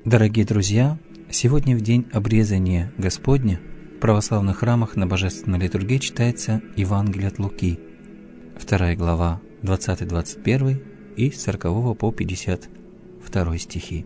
Дорогие друзья, сегодня в день обрезания Господня в православных храмах на Божественной литургии читается Евангелие от Луки, 2 глава, 20-21 и с 40 по 52 стихи.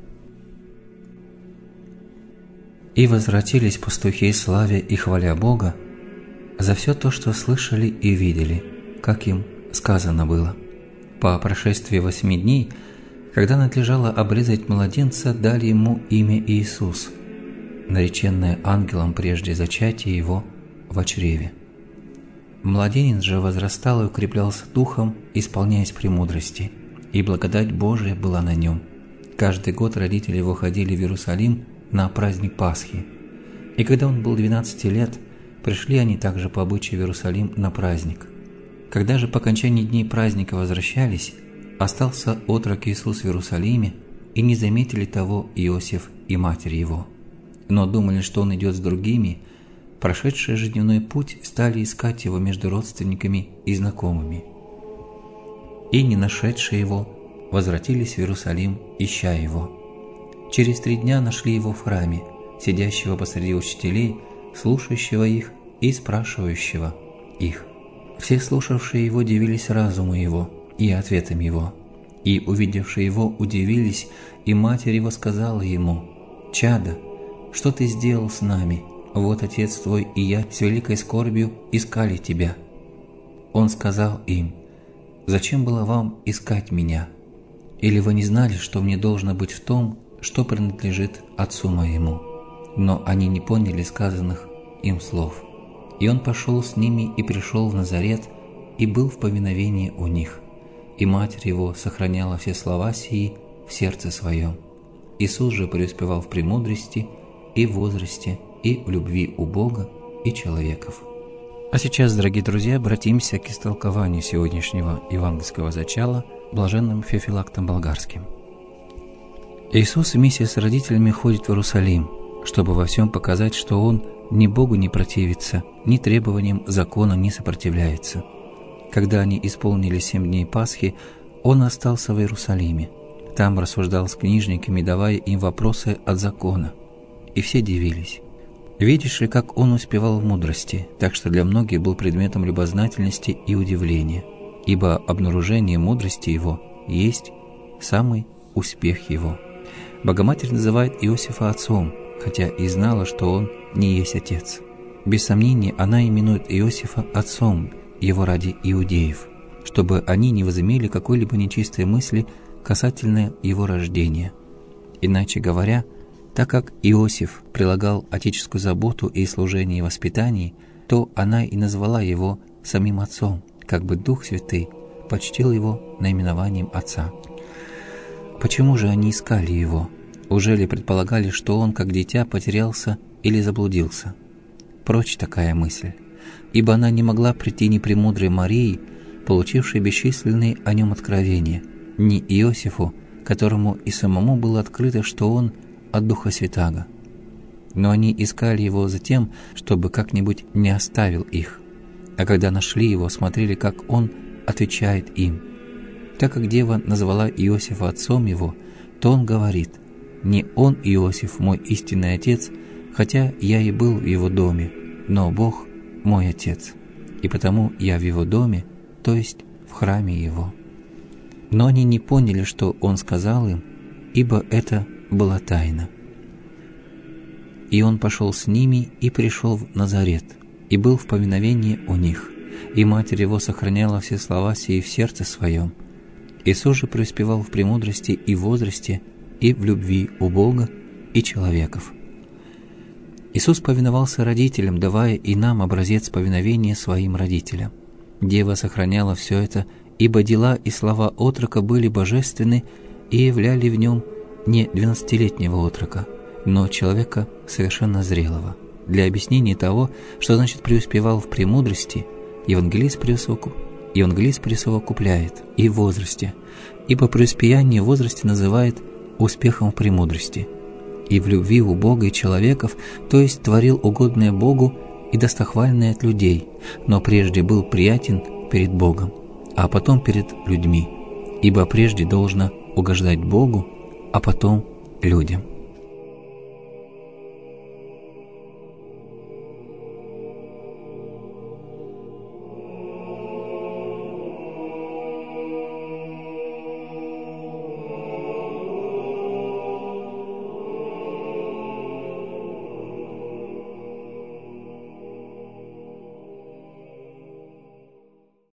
«И возвратились пастухи, славя и хваля Бога за все то, что слышали и видели, как им сказано было. По прошествии 8 дней, когда надлежало обрезать младенца, дали ему имя Иисус, нареченное ангелом прежде зачатия его во чреве. Младенец же возрастал и укреплялся духом, исполняясь премудрости, и благодать Божия была на нем. Каждый год родители его ходили в Иерусалим на праздник Пасхи. И когда он был 12 лет, пришли они также по обычаю в Иерусалим на праздник. Когда же по окончании дней праздника возвращались, остался отрок Иисус в Иерусалиме, и не заметили того Иосиф и матерь его. Но думали, что он идет с другими, прошедшие же дневной путь стали искать его между родственниками и знакомыми. И, не нашедшие его, возвратились в Иерусалим, ища его. Через 3 дня нашли его в храме, сидящего посреди учителей, слушающего их и спрашивающего их. Все слушавшие его дивились разуму его и ответам его, и, увидевшие его, удивились, и матерь его сказала ему: «Чадо, что ты сделал с нами? Вот отец твой и я с великой скорбью искали тебя». Он сказал им: «Зачем было вам искать меня? Или вы не знали, что мне должно быть в том, что принадлежит отцу моему?» Но они не поняли сказанных им слов. И он пошел с ними и пришел в Назарет, и был в повиновении у них. И матерь его сохраняла все слова сии в сердце своем. Иисус же преуспевал в премудрости и в возрасте, и в любви у Бога и человеков. А сейчас, дорогие друзья, обратимся к истолкованию сегодняшнего евангельского зачала блаженным Феофилактом Болгарским. Иисус вместе с родителями ходит в Иерусалим, чтобы во всем показать, что Он ни Богу не противится, ни требованиям закона не сопротивляется. Когда они исполнили 7 дней Пасхи, Он остался в Иерусалиме. Там рассуждал с книжниками, давая им вопросы от закона. И все дивились. Видишь ли, как Он успевал в мудрости, так что для многих был предметом любознательности и удивления, ибо обнаружение мудрости Его есть самый успех Его. Богоматерь называет Иосифа отцом, хотя и знала, что он не есть отец. Без сомнения, она именует Иосифа отцом его ради иудеев, чтобы они не возымели какой-либо нечистой мысли касательно его рождения. Иначе говоря, так как Иосиф прилагал отеческую заботу и служение и воспитание, то она и назвала его самим отцом, как бы Дух Святый почтил его наименованием отца. Почему же они искали его? Уже ли предполагали, что он, как дитя, потерялся или заблудился? Прочь такая мысль, ибо она не могла прийти ни премудрой Марии, получившей бесчисленные о нем откровения, ни Иосифу, которому и самому было открыто, что он от Духа Святаго. Но они искали его за тем, чтобы как-нибудь не оставил их, а когда нашли его, смотрели, как он отвечает им. Так как дева назвала Иосифа отцом его, то он говорит: «Не он, Иосиф, мой истинный отец, хотя я и был в его доме, но Бог мой отец, и потому я в его доме, то есть в храме его». Но они не поняли, что он сказал им, ибо это была тайна. И он пошел с ними и пришел в Назарет, и был в повиновении у них, и матерь его сохраняла все слова сии в сердце своем. Иисус же преуспевал в премудрости и в возрасте, и в любви у Бога и человеков. Иисус повиновался родителям, давая и нам образец повиновения своим родителям. Дева сохраняла все это, ибо дела и слова отрока были божественны и являли в нем не 12-летнего отрока, но человека совершенно зрелого. Для объяснения того, что значит преуспевал в премудрости, евангелист присовокупляет и в возрасте, ибо преуспеяние в возрасте называет успехом в премудрости, и в любви у Бога и человеков, то есть творил угодное Богу и достохвальное от людей, но прежде был приятен перед Богом, а потом перед людьми, ибо прежде должно угождать Богу, а потом людям.